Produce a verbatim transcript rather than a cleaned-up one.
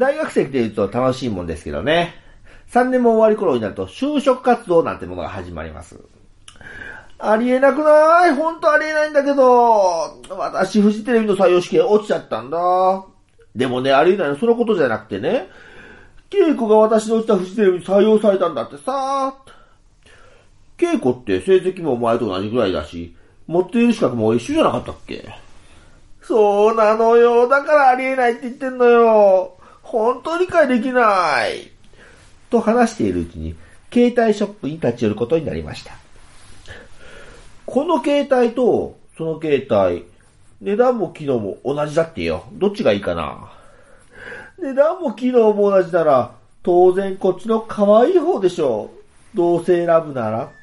大学生って言うと楽しいもんですけどね。さんねんも終わり頃になると就職活動なんてものが始まります。ありえなくない？ほんとありえないんだけど、私フジテレビの採用試験落ちちゃったんだ。でもね、ありえないのそのことじゃなくてね、恵子が私の落ちたフジテレビに採用されたんだってさ。恵子って成績もお前と同じぐらいだし、持っている資格も一緒じゃなかったっけ？そうなのよ。だからありえないって言ってんのよ。本当に理解できない。と話しているうちに、携帯ショップに立ち寄ることになりました。この携帯と、その携帯、値段も機能も同じだってよ。どっちがいいかな？値段も機能も同じなら、当然こっちの可愛い方でしょう。どうせ選ぶなら。